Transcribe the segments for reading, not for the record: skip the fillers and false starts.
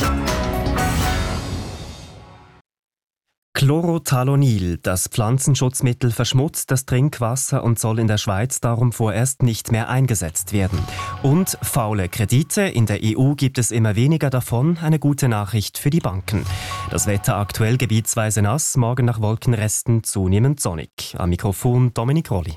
Chlorothalonil, das Pflanzenschutzmittel, verschmutzt das Trinkwasser und soll in der Schweiz darum vorerst nicht mehr eingesetzt werden. Und faule Kredite, in der EU gibt es immer weniger davon, eine gute Nachricht für die Banken. Das Wetter aktuell gebietsweise nass, morgen nach Wolkenresten zunehmend sonnig. Am Mikrofon Dominik Rolli.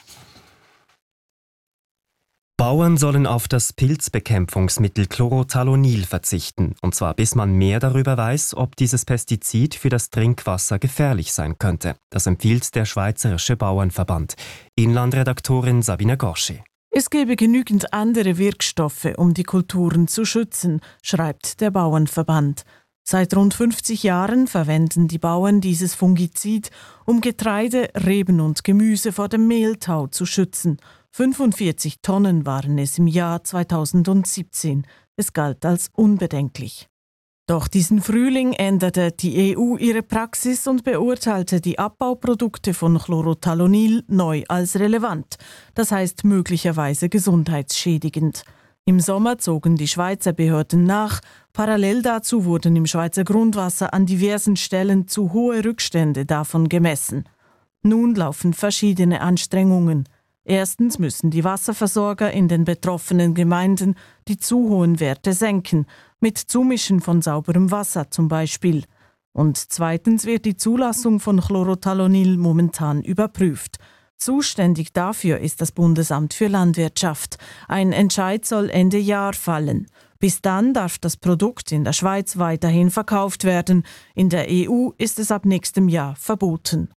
Bauern sollen auf das Pilzbekämpfungsmittel Chlorothalonil verzichten, und zwar bis man mehr darüber weiß, ob dieses Pestizid für das Trinkwasser gefährlich sein könnte. Das empfiehlt der Schweizerische Bauernverband. Inlandredaktorin Sabine Gorschi. Es gäbe genügend andere Wirkstoffe, um die Kulturen zu schützen, schreibt der Bauernverband. Seit rund 50 Jahren verwenden die Bauern dieses Fungizid, um Getreide, Reben und Gemüse vor dem Mehltau zu schützen. 45 Tonnen waren es im Jahr 2017. Es galt als unbedenklich. Doch diesen Frühling änderte die EU ihre Praxis und beurteilte die Abbauprodukte von Chlorothalonil neu als relevant, das heißt möglicherweise gesundheitsschädigend. Im Sommer zogen die Schweizer Behörden nach. Parallel dazu wurden im Schweizer Grundwasser an diversen Stellen zu hohe Rückstände davon gemessen. Nun laufen verschiedene Anstrengungen. Erstens müssen die Wasserversorger in den betroffenen Gemeinden die zu hohen Werte senken, mit Zumischen von sauberem Wasser zum Beispiel. Und zweitens wird die Zulassung von Chlorothalonil momentan überprüft. Zuständig dafür ist das Bundesamt für Landwirtschaft. Ein Entscheid soll Ende Jahr fallen. Bis dann darf das Produkt in der Schweiz weiterhin verkauft werden. In der EU ist es ab nächstem Jahr verboten.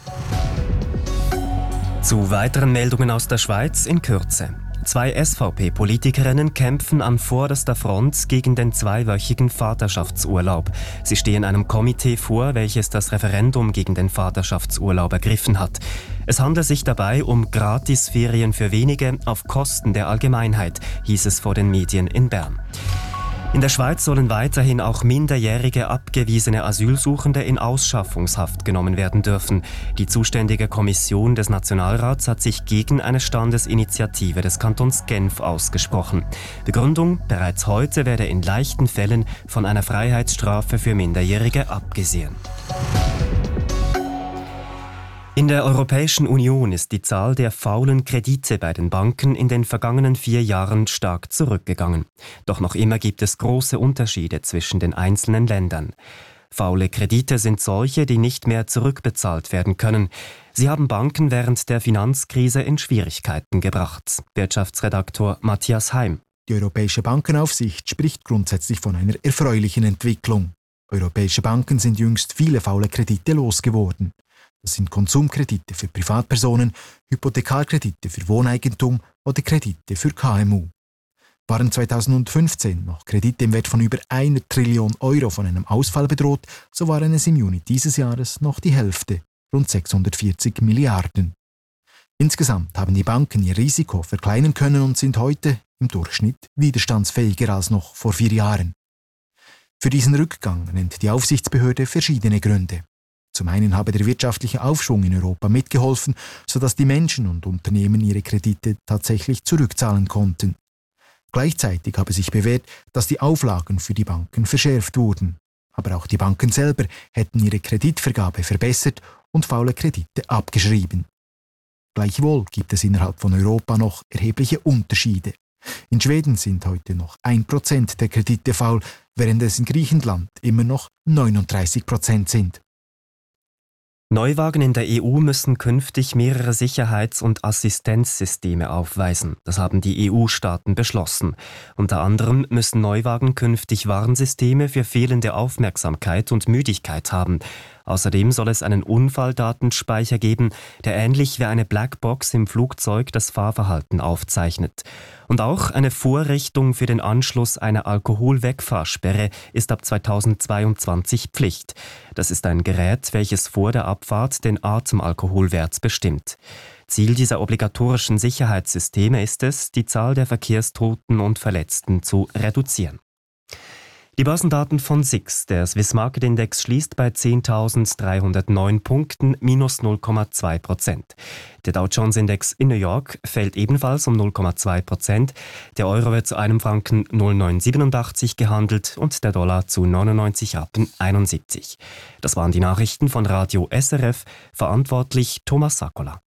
Zu weiteren Meldungen aus der Schweiz in Kürze. 2 SVP-Politikerinnen kämpfen an vorderster Front gegen den 2-wöchigen Vaterschaftsurlaub. Sie stehen einem Komitee vor, welches das Referendum gegen den Vaterschaftsurlaub ergriffen hat. Es handelt sich dabei um Gratisferien für wenige auf Kosten der Allgemeinheit, hieß es vor den Medien in Bern. In der Schweiz sollen weiterhin auch minderjährige abgewiesene Asylsuchende in Ausschaffungshaft genommen werden dürfen. Die zuständige Kommission des Nationalrats hat sich gegen eine Standesinitiative des Kantons Genf ausgesprochen. Begründung: bereits heute werde in leichten Fällen von einer Freiheitsstrafe für Minderjährige abgesehen. In der Europäischen Union ist die Zahl der faulen Kredite bei den Banken in den vergangenen 4 Jahren stark zurückgegangen. Doch noch immer gibt es große Unterschiede zwischen den einzelnen Ländern. Faule Kredite sind solche, die nicht mehr zurückbezahlt werden können. Sie haben Banken während der Finanzkrise in Schwierigkeiten gebracht. Wirtschaftsredaktor Matthias Heim. Die Europäische Bankenaufsicht spricht grundsätzlich von einer erfreulichen Entwicklung. Europäische Banken sind jüngst viele faule Kredite losgeworden. Das sind Konsumkredite für Privatpersonen, Hypothekarkredite für Wohneigentum oder Kredite für KMU. Waren 2015 noch Kredite im Wert von über 1 Trillion Euro von einem Ausfall bedroht, so waren es im Juni dieses Jahres noch die Hälfte, rund 640 Milliarden. Insgesamt haben die Banken ihr Risiko verkleinern können und sind heute im Durchschnitt widerstandsfähiger als noch vor 4 Jahren. Für diesen Rückgang nennt die Aufsichtsbehörde verschiedene Gründe. Zum einen habe der wirtschaftliche Aufschwung in Europa mitgeholfen, sodass die Menschen und Unternehmen ihre Kredite tatsächlich zurückzahlen konnten. Gleichzeitig habe sich bewährt, dass die Auflagen für die Banken verschärft wurden. Aber auch die Banken selber hätten ihre Kreditvergabe verbessert und faule Kredite abgeschrieben. Gleichwohl gibt es innerhalb von Europa noch erhebliche Unterschiede. In Schweden sind heute noch 1% der Kredite faul, während es in Griechenland immer noch 39% sind. Neuwagen in der EU müssen künftig mehrere Sicherheits- und Assistenzsysteme aufweisen. Das haben die EU-Staaten beschlossen. Unter anderem müssen Neuwagen künftig Warnsysteme für fehlende Aufmerksamkeit und Müdigkeit haben. Außerdem soll es einen Unfalldatenspeicher geben, der ähnlich wie eine Blackbox im Flugzeug das Fahrverhalten aufzeichnet. Und auch eine Vorrichtung für den Anschluss einer Alkoholwegfahrsperre ist ab 2022 Pflicht. Das ist ein Gerät, welches vor der Abfahrt den Atemalkoholwert bestimmt. Ziel dieser obligatorischen Sicherheitssysteme ist es, die Zahl der Verkehrstoten und Verletzten zu reduzieren. Die Börsendaten von SIX. Der Swiss Market Index schließt bei 10.309 Punkten, minus 0,2%. Der Dow Jones Index in New York fällt ebenfalls um 0,2%. Der Euro wird zu einem Franken 0,987 gehandelt und der Dollar zu 99,71 Rappen. Das waren die Nachrichten von Radio SRF, verantwortlich Thomas Sakola.